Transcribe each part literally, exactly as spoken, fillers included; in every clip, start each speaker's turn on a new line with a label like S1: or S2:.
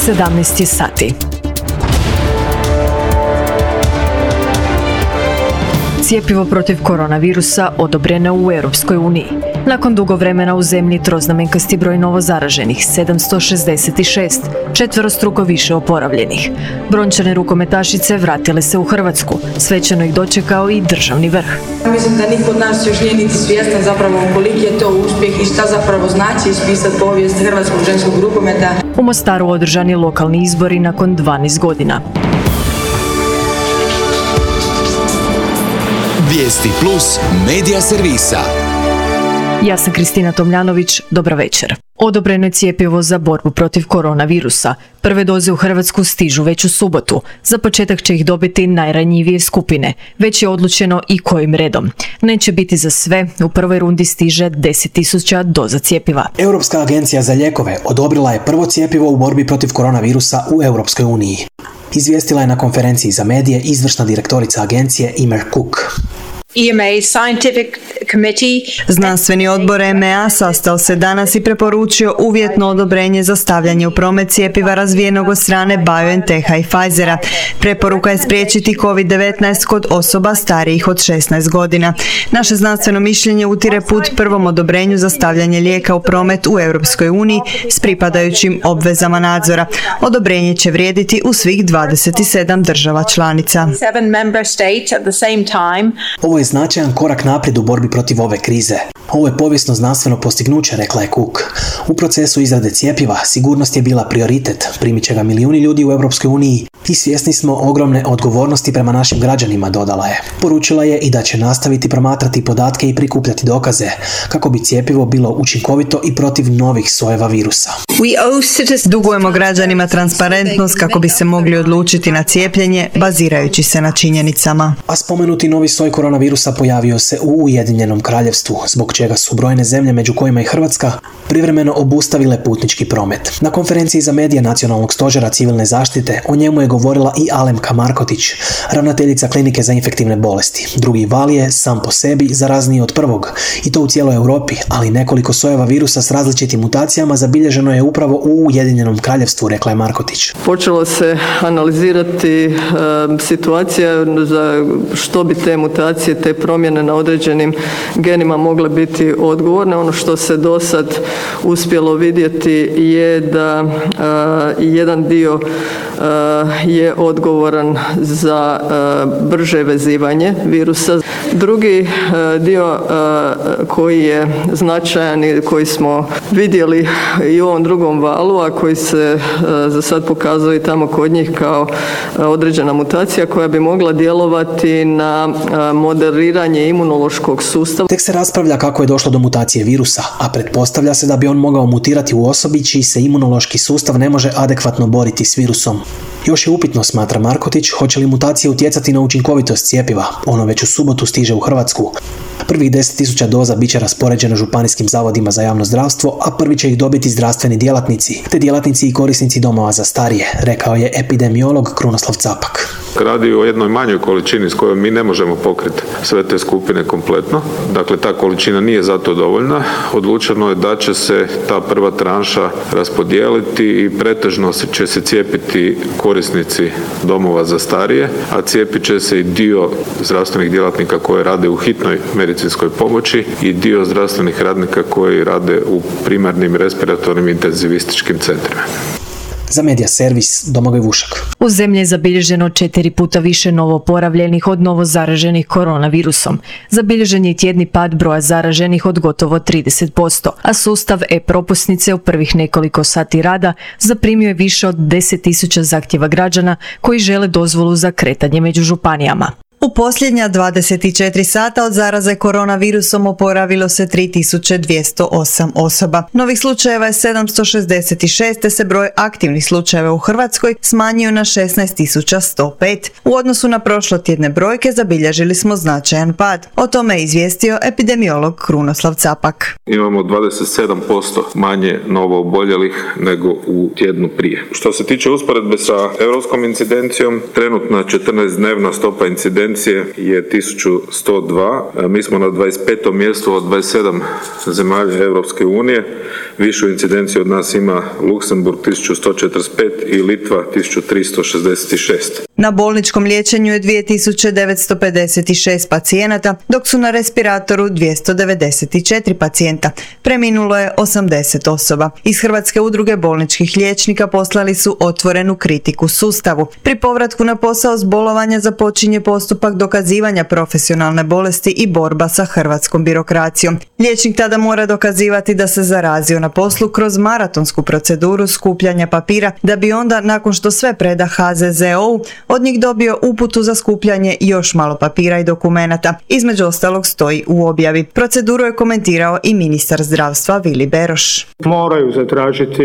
S1: sedamnaest je sati. Cjepivo protiv koronavirusa odobreno u Europskoj uniji. Nakon dugo vremena u zemlji troznamenkasti broj novozaraženih, sedamsto šezdeset šest, četverostruko više oporavljenih. Brončane rukometašice vratile se u Hrvatsku, svečano ih dočekao i državni vrh.
S2: Mislim da niko od nas još nije niti svjestan zapravo koliki je to uspjeh i šta zapravo znači ispisati povijest hrvatskog ženskog rukometa.
S1: U Mostaru održani lokalni izbori nakon dvanaest godina.
S3: Vijesti plus medija servisa.
S1: Ja sam Kristina Tomljanović, dobar večer. Odobreno je cjepivo za borbu protiv koronavirusa. Prve doze u Hrvatsku stižu već u subotu. Za početak će ih dobiti najranjivije skupine. Već je odlučeno i kojim redom. Neće biti za sve, u prvoj rundi stiže deset tisuća doza cjepiva.
S4: Europska agencija za lijekove odobrila je prvo cjepivo u borbi protiv koronavirusa u Europskoj uniji. Izvijestila je na konferenciji za medije izvršna direktorica agencije Imer Cook.
S5: E M A Scientific Committee.
S6: Znanstveni odbor E M A sastao se danas i preporučio uvjetno odobrenje za stavljanje u promet cjepiva razvijenog od strane BioNTecha i Pfizera. Preporuka je spriječiti kovid devetnaest kod osoba starijih od šesnaest godina. Naše znanstveno mišljenje utire put prvom odobrenju za stavljanje lijeka u promet u Europskoj uniji s pripadajućim obvezama nadzora. Odobrenje će vrijediti u svih dvadeset sedam država članica.
S4: Ovo je značajan korak naprijed u borbi protiv ove krize. Ovo je povijesno znanstveno postignuće, rekla je Cook. U procesu izrade cjepiva sigurnost je bila prioritet, primit će ga milijuni ljudi u Europskoj uniji i svjesni smo ogromne odgovornosti prema našim građanima, dodala je. Poručila je i da će nastaviti promatrati podatke i prikupljati dokaze kako bi cjepivo bilo učinkovito i protiv novih sojeva virusa.
S6: Dugujemo građanima transparentnost kako bi se mogli odlučiti na cijepljenje bazirajući se na činjenicama.
S4: A spomenuti novi soj koronavirusa pojavio se u Ujedinjenom Kraljevstvu, zbog čega su brojne zemlje, među kojima i Hrvatska, privremeno obustavile putnički promet. Na konferenciji za medije Nacionalnog stožera civilne zaštite o njemu je govorila i Alemka Markotić, ravnateljica klinike za infektivne bolesti. Drugi val je sam po sebi zarazniji od prvog, i to u cijeloj Europi, ali nekoliko sojeva virusa s različitim mutacijama zabilježeno je upravo u Ujedinjenom Kraljevstvu, rekla je Markotić.
S7: Počelo se analizirati e, situacija za što bi te mutacije, te promjene na određenim genima mogle biti odgovorne. Ono što se do sad uspjelo vidjeti je da e, jedan dio e, je odgovoran za e, brže vezivanje virusa. Drugi e, dio e, koji je značajan i koji smo vidjeli i u ovom drugom valu, a koji se e, za sad pokazuje tamo kod njih kao e, određena mutacija koja bi mogla djelovati na e, moderiranje imunološkog sustava.
S4: Tek se raspravlja kako je došlo do mutacije virusa, a pretpostavlja se da bi on mogao mutirati u osobi čiji se imunološki sustav ne može adekvatno boriti s virusom. Još je upitno, smatra Markotić, hoće li mutacije utjecati na učinkovitost cjepiva. Ono već u subotu stiže u Hrvatsku. Prvih deset tisuća doza bit će raspoređeno županijskim zavodima za javno zdravstvo, a prvi će ih dobiti zdravstveni djelatnici, te djelatnici i korisnici domova za starije, rekao je epidemiolog Krunoslav Capak.
S8: Radi o jednoj manjoj količini s kojom mi ne možemo pokriti sve te skupine kompletno. Dakle, ta količina nije zato dovoljna. Odlučeno je da će se ta prva tranša raspodijeliti i pretežno će se cijepiti korisnici domova za starije, a cijepit će se i dio zdravstvenih djelatnika koji rade u hitnoj medicinskoj pomoći i dio zdravstvenih radnika koji rade u primarnim respiratornim intenzivističkim centrima.
S4: Za medija servis Domagoj Vušak.
S1: U zemlji je zabilježeno četiri puta više novoporavljenih od novozaraženih koronavirusom. Zabilježen je tjedni pad broja zaraženih od gotovo trideset posto, a sustav e-propusnice u prvih nekoliko sati rada zaprimio je više od deset tisuća zahtjeva građana koji žele dozvolu za kretanje među županijama.
S6: U posljednja dvadeset četiri sata od zaraze koronavirusom oporavilo se tri tisuće dvjesto osam osoba. Novih slučajeva je sedamsto šezdeset šest, te se broj aktivnih slučajeva u Hrvatskoj smanjio na šesnaest tisuća sto pet. U odnosu na prošlotjedne brojke zabilježili smo značajan pad. O tome je izvijestio epidemiolog Krunoslav Capak.
S8: Imamo dvadeset sedam posto manje novo oboljelih nego u tjednu prije. Što se tiče usporedbe sa europskom incidencijom, trenutna četrnaestdnevna stopa incidencije incidencije je tisuću sto dva. Mi smo na dvadeset petom mjestu od dvadeset sedam zemalja Europske unije. Višu incidenciju od nas ima Luksemburg tisuću sto četrdeset pet i Litva tisuću tristo šezdeset šest.
S6: Na bolničkom liječenju je dvije tisuće devetsto pedeset šest pacijenata, dok su na respiratoru dvjesto devedeset četiri pacijenta. Preminulo je osamdeset osoba. Iz Hrvatske udruge bolničkih liječnika poslali su otvorenu kritiku sustavu. Pri povratku na posao s bolovanja započinje postupak dokazivanja profesionalne bolesti i borba sa hrvatskom birokracijom. Liječnik tada mora dokazivati da se zarazio na poslu kroz maratonsku proceduru skupljanja papira, da bi onda, nakon što sve preda ha ze ze o u, od njih dobio uputu za skupljanje još malo papira i dokumenata. Između ostalog stoji u objavi. Proceduru je komentirao i ministar zdravstva Vili Beroš.
S9: Moraju zatražiti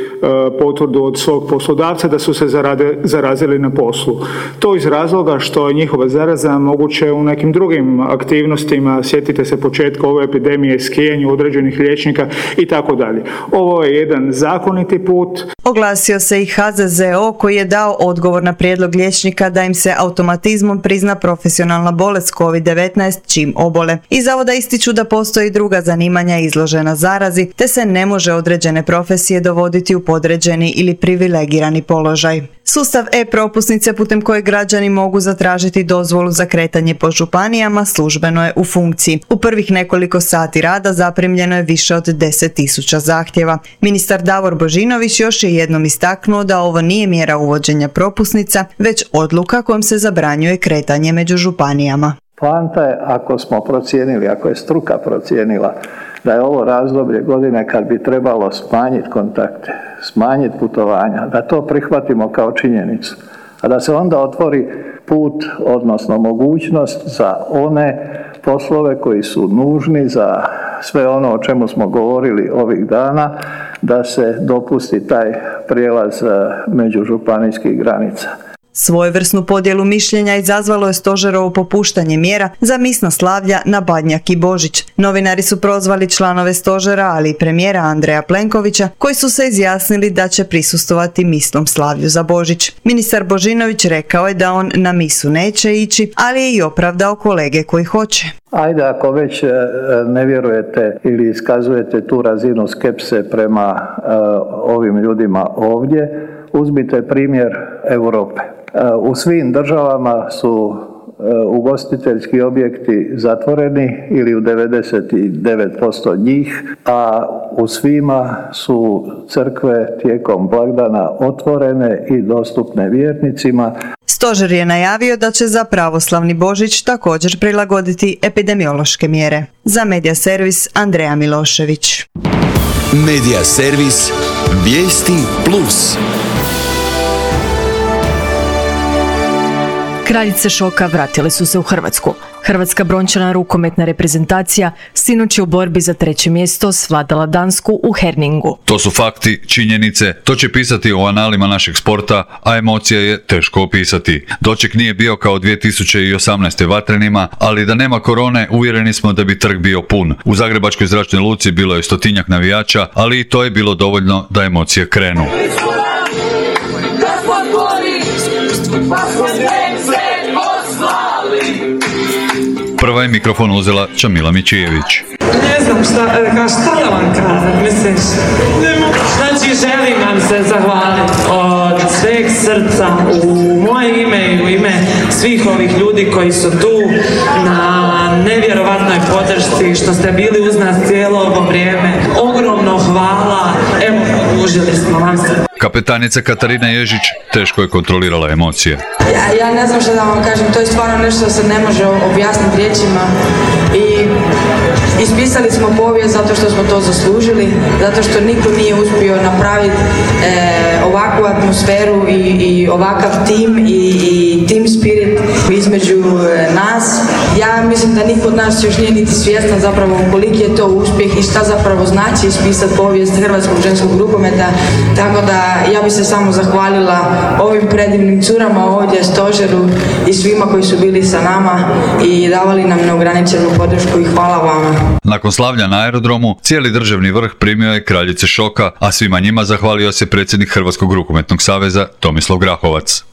S9: e, potvrdu od svog poslodavca da su se zarade, zarazili na poslu. To iz razloga što je njihova zaraza moguće u nekim drugim aktivnostima. Sjetite se početka ove epidemije, skijanju određenih liječnika i tako dalje. Ovo je jedan zakoniti put.
S6: Oglasio se i ha ze ze o koji je dao odgovor na prijedlog liječnika da im se automatizmom prizna profesionalna bolest kovid devetnaest čim obole. Iz zavoda ističu da postoji druga zanimanja izložena zarazi, te se ne može određene profesije dovoditi u podređeni ili privilegirani položaj. Sustav e-propusnice putem koje građani mogu zatražiti dozvolu za kretanje po županijama službeno je u funkciji. U prvih nekoliko sati rada zaprimljeno je više od deset tisuća zahtjeva. Ministar Davor Božinović još je jednom istaknuo da ovo nije mjera uvođenja propusnica, već odluka kojom se zabranjuje kretanje među županijama.
S10: Poanta je, ako smo procijenili, ako je struka procijenila da je ovo razdoblje godine kad bi trebalo smanjiti kontakte, smanjiti putovanja, da to prihvatimo kao činjenicu, a da se onda otvori put, odnosno mogućnost za one poslove koji su nužni za sve ono o čemu smo govorili ovih dana, da se dopusti taj prijelaz međužupanijskih granica.
S6: Svojevrsnu podjelu mišljenja izazvalo je stožerovo popuštanje mjera za misna slavlja na Badnjak i Božić. Novinari su prozvali članove stožera, ali i premijera Andreja Plenkovića, koji su se izjasnili da će prisustvovati misnom slavlju za Božić. Ministar Božinović rekao je da on na misu neće ići, ali je i opravdao kolege koji hoće.
S10: Ajde, ako već ne vjerujete ili iskazujete tu razinu skepse prema uh, ovim ljudima ovdje, uzmite primjer Europe. U svim državama su ugostiteljski objekti zatvoreni ili u devedeset devet posto njih, a u svima su crkve tijekom blagdana otvorene i dostupne vjernicima.
S6: Stožer je najavio da će za pravoslavni Božić također prilagoditi epidemiološke mjere. Za Medija servis Andreja Milošević.
S3: Medija servis Vijesti plus.
S1: Kraljice šoka vratile su se u Hrvatsku. Hrvatska brončana rukometna reprezentacija sinoć je u borbi za treće mjesto svladala Dansku u Herningu.
S11: To su fakti, činjenice, to će pisati o analima našeg sporta, a emocija je teško opisati. Doček nije bio kao dvije tisuće osamnaeste vatrenima, ali da nema korone uvjereni smo da bi trg bio pun. U Zagrebačkoj zračnoj luci bilo je stotinjak navijača, ali i to je bilo dovoljno da emocije krenu. Prva je mikrofon uzela Čamila Mičijević.
S12: Ne znam šta, šta da vam kažem, misliš? Znači želim vam se zahvaliti od sveg srca u moje ime i u ime svih ovih ljudi koji su tu na nevjerovatnoj podršci, što ste bili uz nas cijelo ovo vrijeme. Ogromno hvala, evo, užili smo vam se.
S11: Kapetanica Katarina Ježić teško je kontrolirala emocije.
S2: Ja, ja ne znam što da vam kažem, to je stvarno nešto što se ne može objasniti riječima i ispisali smo povijest zato što smo to zaslužili, zato što niko nije uspio napraviti e, ovakvu atmosferu i, i ovakav tim i, i team spirit između nas. Ja mislim da niko od nas još nije niti svjestan zapravo koliki je to uspjeh i šta zapravo znači ispisati povijest hrvatskog ženskog rukometa, tako da ja bih se samo zahvalila ovim predivnim curama ovdje, stožeru i svima koji su bili sa nama i davali nam neograničenu podršku i hvala vama.
S11: Nakon slavlja na aerodromu, cijeli državni vrh primio je kraljice šoka, a svima njima zahvalio se predsjednik Hrvatskog rukometnog saveza Tomislav Grahovac.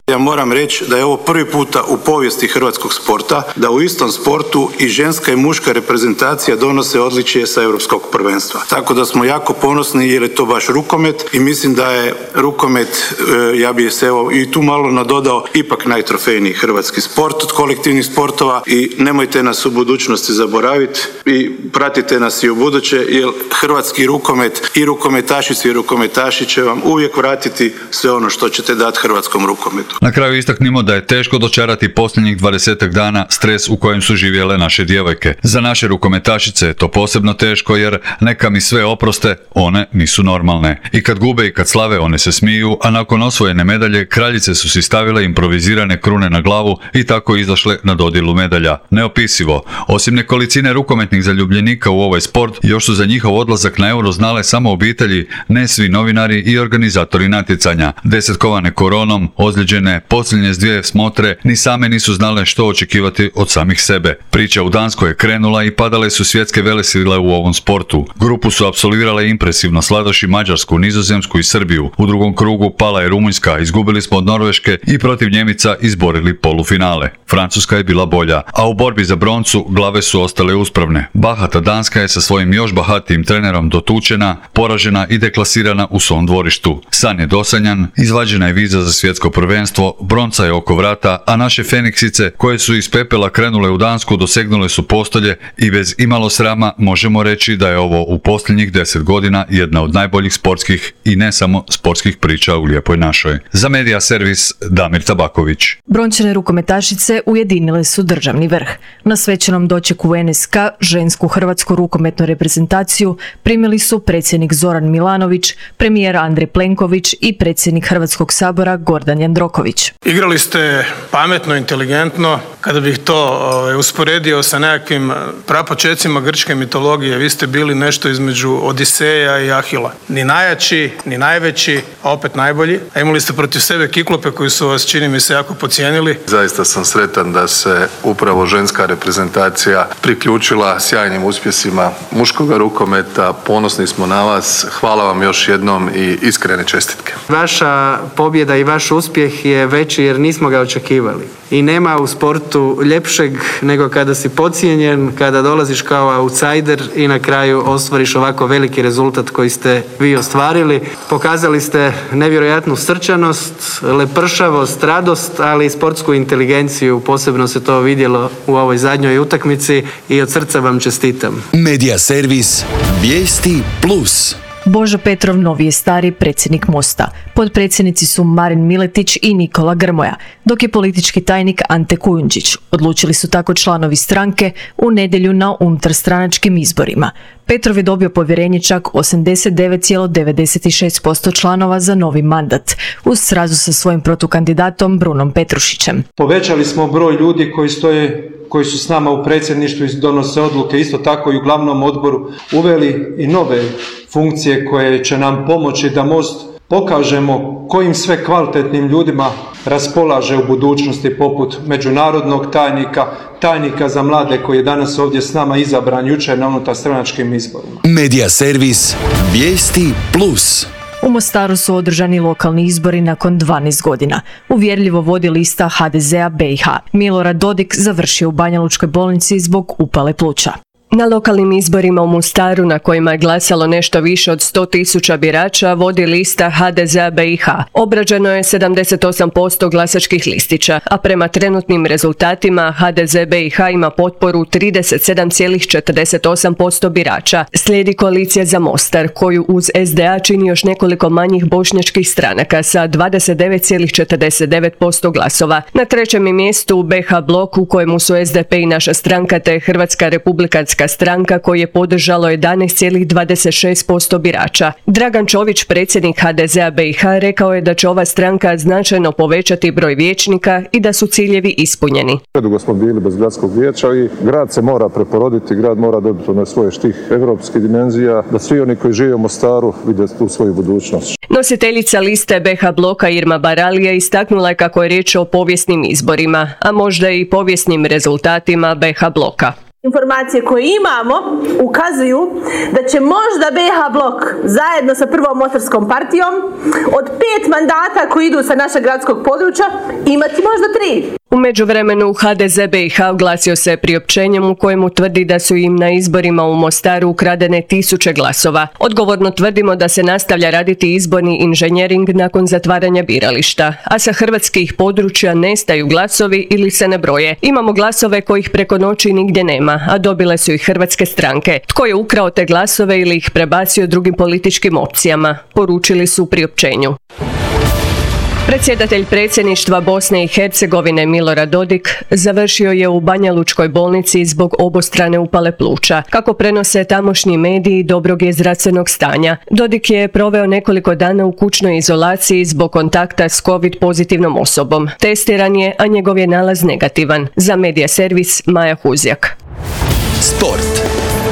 S13: Ja moram reći da je ovo prvi puta u povijesti hrvatskog sporta da u istom sportu i ženska i muška reprezentacija donose odličje sa europskog prvenstva. Tako da smo jako ponosni jer je to baš rukomet i mislim da je rukomet, ja bih se evo i tu malo nadodao, ipak najtrofejniji hrvatski sport od kolektivnih sportova i nemojte nas u budućnosti zaboraviti i pratite nas i u buduće jer hrvatski rukomet i rukometašice i rukometaši će vam uvijek vratiti sve ono što ćete dati hrvatskom rukometu.
S11: Na kraju istaknimo da je teško dočarati posljednjih dvadesetak dana stres u kojem su živjele naše djevojke. Za naše rukometašice je to posebno teško jer neka mi sve oproste, one nisu normalne. I kad gube i kad slave one se smiju, a nakon osvojene medalje kraljice su si stavile improvizirane krune na glavu i tako izašle na dodjelu medalja. Neopisivo. Osim nekolicine rukometnih zaljubljenika u ovaj sport, još su za njihov odlazak na Euro znale samo obitelji, ne svi novinari i organizatori natjecanja. Desetkovane koronom, ozlijeđene, posljednje s dvije smotre, ni same nisu znale što očekivati od samih sebe. Priča u Danskoj je krenula i padale su svjetske velesile u ovom sportu. Grupu su apsolvirale impresivno sladoši Mađarsku, Nizozemsku i Srbiju. U drugom krugu pala je Rumunjska, izgubili smo od Norveške i protiv Njemica izborili polufinale. Francuska je bila bolja, a u borbi za broncu glave su ostale uspravne. Bahata Danska je sa svojim još bahatijim trenerom dotučena, poražena i deklasirana u svom dvorištu. San je dosanjan, izvađena je viza za svjetsko prvenstvo, bronca je oko vrata, a naše Feniksice, koje su iz pepela krenule u Dansku, dosegnule su postolje i bez imalo srama možemo reći da je ovo u posljednjih deset godina jedna od najboljih sportskih i ne samo sportskih priča u Lijepoj našoj. Za Medija servis Damir Tabaković.
S1: Brončane rukometašice ujedinile su državni vrh. Na svečanom dočeku u N S K žensku hrvatsku rukometnu reprezentaciju primili su predsjednik Zoran Milanović, premijer Andrej Plenković i predsjednik Hrvatskog sabora Gordan Jandroković.
S14: Igrali ste pametno, inteligentno. Kada bih to usporedio sa nekakvim prapočecima grčke mitologije, vi ste bili nešto između Odiseja i Ahila. Ni najjači, ni najveći, a opet najbolji. A imali ste protiv sebe Kiklope koji su vas, čini mi se, jako podcijenili.
S15: Zaista sam sretan da se upravo ženska reprezentacija priključila sjajnim uspjesima muškog rukometa. Ponosni smo na vas. Hvala vam još jednom i iskrene čestitke.
S16: Vaša pobjeda i vaš uspjeh je veći jer nismo ga očekivali. I nema u sportu ljepšeg nego kada si podcijenjen, kada dolaziš kao outsider i na kraju ostvariš ovako veliki rezultat koji ste vi ostvarili. Pokazali ste nevjerojatnu srčanost, lepršavost, radost, ali i sportsku inteligenciju. Posebno se to vidjelo u ovoj zadnjoj utakmici i od srca vam čestitam.
S3: Medija servis Vijesti plus.
S1: Božo Petrov novi je stari predsjednik Mosta. Potpredsjednici su Marin Miletić i Nikola Grmoja, dok je politički tajnik Ante Kujundžić. Odlučili su tako članovi stranke u nedjelju na unutarstranačkim izborima. Petrov je dobio povjerenje čak osamdeset devet zarez devedeset šest posto članova za novi mandat, uz srazu sa svojim protukandidatom Brunom Petrušićem.
S17: Povećali smo broj ljudi koji stoje, koji su s nama u predsjedništvu i donose odluke, isto tako i u glavnom odboru. Uveli i nove funkcije koje će nam pomoći da Most pokažemo kojim sve kvalitetnim ljudima raspolaže u budućnosti, poput međunarodnog tajnika, tajnika za mlade koji je danas ovdje s nama izabran jučer na unutarstranačkim izborima.
S3: Medija servis Vijesti plus.
S1: U Mostaru su održani lokalni izbori nakon dvanaest godina. Uvjerljivo vodi lista H D Z-a B i H. Milorad Dodik završio u Banja Lučkoj bolnici zbog upale pluća.
S18: Na lokalnim izborima u Mostaru, na kojima je glasalo nešto više od sto tisuća birača, vodi lista H D Z-a B i H. Obrađeno je sedamdeset osam posto glasačkih listića, a prema trenutnim rezultatima H D Z B i H ima potporu trideset sedam zarez četrdeset osam posto birača. Slijedi koalicija za Mostar, koju uz S D A čini još nekoliko manjih bošnjačkih stranaka sa dvadeset devet zarez četrdeset devet posto glasova. Na trećem je mjestu B H blok, u kojemu su S D P i naša stranka te Hrvatska republikanska stranka koji je podržalo jedanaest zarez dvadeset šest posto birača. Dragan Čović, predsjednik H D Z-a B i H, rekao je da će ova stranka značajno povećati broj vijećnika i da su ciljevi ispunjeni.
S19: Predugo smo bili bez gradskog vijeća i grad se mora preporoditi, grad mora dobiti na svoje štih evropskih dimenzija, da svi oni koji žive u Mostaru vide tu svoju budućnost.
S18: Nositeljica liste B H bloka Irma Baralija istaknula je kako je riječ o povijesnim izborima, a možda i povijesnim rezultatima B H bloka.
S20: Informacije koje imamo ukazuju da će možda be ha blok zajedno sa prvom mostarskom partijom od pet mandata koji idu sa našeg gradskog područja imati možda tri.
S18: U međuvremenu ha de ze be i ha oglasio se priopćenjem u kojemu tvrdi da su im na izborima u Mostaru ukradene tisuće glasova. Odgovorno tvrdimo da se nastavlja raditi izborni inženjering nakon zatvaranja birališta, a sa hrvatskih područja nestaju glasovi ili se ne broje. Imamo glasove kojih preko noći nigdje nema, a dobile su ih hrvatske stranke. Tko je ukrao te glasove ili ih prebacio drugim političkim opcijama, poručili su u priopćenju. Predsjedatelj predsjedništva Bosne i Hercegovine Milorad Dodik završio je u Banjalučkoj bolnici zbog obostrane upale pluća. Kako prenose tamošnji mediji, dobrog je zdravstvenog stanja. Dodik je proveo nekoliko dana u kućnoj izolaciji zbog kontakta s covid pozitivnom osobom. Testiran je, a njegov je nalaz negativan. Za Medija servis Maja Huzjak.
S3: Sport.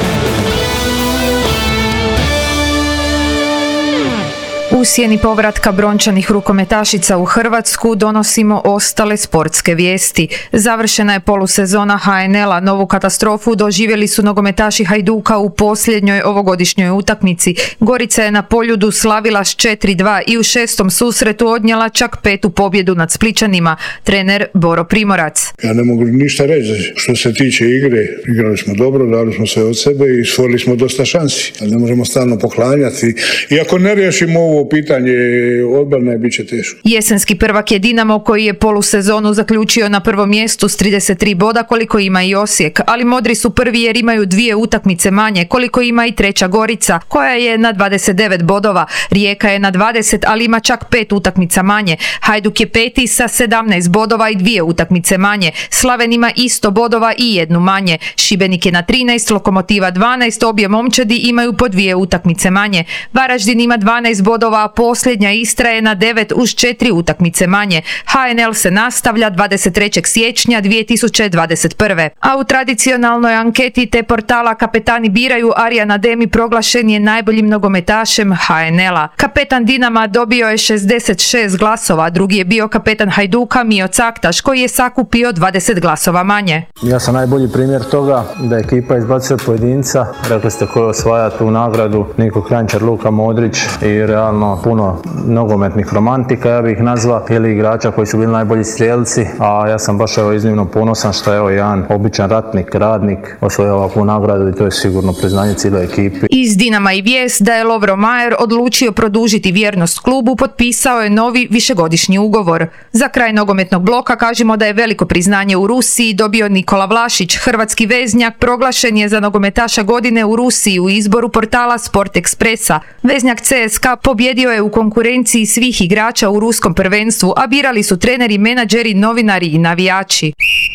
S21: U sjeni povratka brončanih rukometašica u Hrvatsku donosimo ostale sportske vijesti. Završena je polusezona ha en el-a, novu katastrofu doživjeli su nogometaši Hajduka u posljednjoj ovogodišnjoj utakmici. Gorica je na Poljudu slavila s četiri dva i u šestom susretu odnijela čak petu pobjedu nad Splićanima, trener Boro Primorac.
S22: Ja ne mogu ništa reći. Što se tiče igre, igrali smo dobro, dali smo sve od sebe i stvorili smo dosta šansi. Ali ne možemo stalno poklanjati. I ako ne riješimo ovo pitanje odbrane, bit će teško.
S21: Jesenski prvak je Dinamo koji je polusezonu zaključio na prvom mjestu s trideset tri boda koliko ima i Osijek, ali modri su prvi jer imaju dvije utakmice manje koliko ima i treća Gorica koja je na dvadeset devet bodova. Rijeka je na dvadeset, ali ima čak pet utakmica manje. Hajduk je peti sa sedamnaest bodova i dvije utakmice manje. Slaven ima isto bodova i jednu manje. Šibenik je na trinaest, Lokomotiva dvanaest, obje momčadi imaju po dvije utakmice manje. Varaždin ima dvanaest bodova, a posljednja Istra je na devet uz četiri utakmice manje. ha en el se nastavlja dvadeset trećeg siječnja dvije tisuće dvadeset prve. A u tradicionalnoj anketi te portala Kapetani biraju Arjan Ademi proglašen je najboljim nogometašem ha en el-a. Kapetan Dinama dobio je šezdeset šest glasova, drugi je bio kapetan Hajduka Mio Caktaš koji je sakupio dvadeset glasova manje.
S23: Ja sam najbolji primjer toga da ekipa izbacuje pojedinca. Rekli ste ko je osvaja tu nagradu, Niko Kranjčar, Luka Modrić i realno puno nogometnih romantika, ja bih ih nazvao, ili igrača koji su bili najbolji strijelci, a ja sam baš evo iznimno ponosan što je evo jedan običan ratnik, radnik osvojio ovakvu nagradu i to je sigurno priznanje cijeloj ekipi.
S21: Iz Dinama i vijest da je Lovro Majer odlučio produžiti vjernost klubu, potpisao je novi višegodišnji ugovor. Za kraj nogometnog bloka kažemo da je veliko priznanje u Rusiji dobio Nikola Vlašić, hrvatski veznjak, proglašen je za nogometaša godine u Rusiji u izboru portala Sport Ekspresa. Veznjak ce es ka pobjedio je u konkurenciji svih igrača u ruskom prvenstvu, a birali su treneri, menadžeri, novinari i navijači.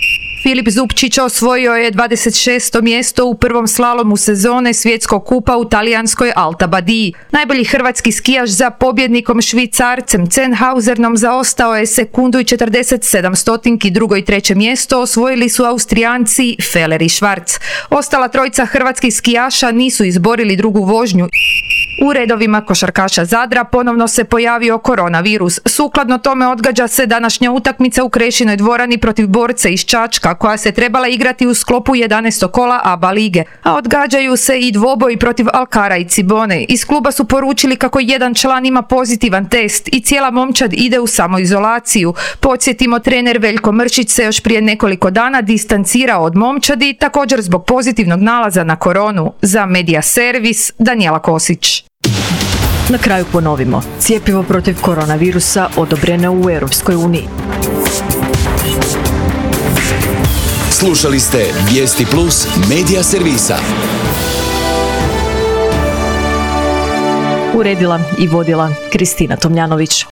S21: Filip Zupčić osvojio je dvadeset šesto mjesto u prvom slalomu sezone svjetskog kupa u talijanskoj Alta Badiji. Najbolji hrvatski skijaš za pobjednikom Švicarcem Zenhausernom zaostao je sekundu i četrdeset sedam stotinki, drugo i treće mjesto osvojili su Austrijanci Feller i Švarc. Ostala trojica hrvatskih skijaša nisu izborili drugu vožnju. U redovima košarkaša Zadra ponovno se pojavio koronavirus. Sukladno tome odgađa se današnja utakmica u Krešinoj dvorani protiv Borce iz Čačka, koja se trebala igrati u sklopu jedanaestog kola A B A lige. A odgađaju se i dvoboj protiv Alkara i Cibone. Iz kluba su poručili kako jedan član ima pozitivan test i cijela momčad ide u samoizolaciju. Podsjetimo, trener Veljko Mršić se još prije nekoliko dana distancirao od momčadi, također zbog pozitivnog nalaza na koronu. Za Medija servis, Danijela Kosić.
S1: Na kraju ponovimo. Cjepivo protiv koronavirusa odobreno u Europskoj uniji.
S3: Slušali ste Vijesti Plus Medija servisa.
S1: Uredila i vodila Kristina Tomljanović.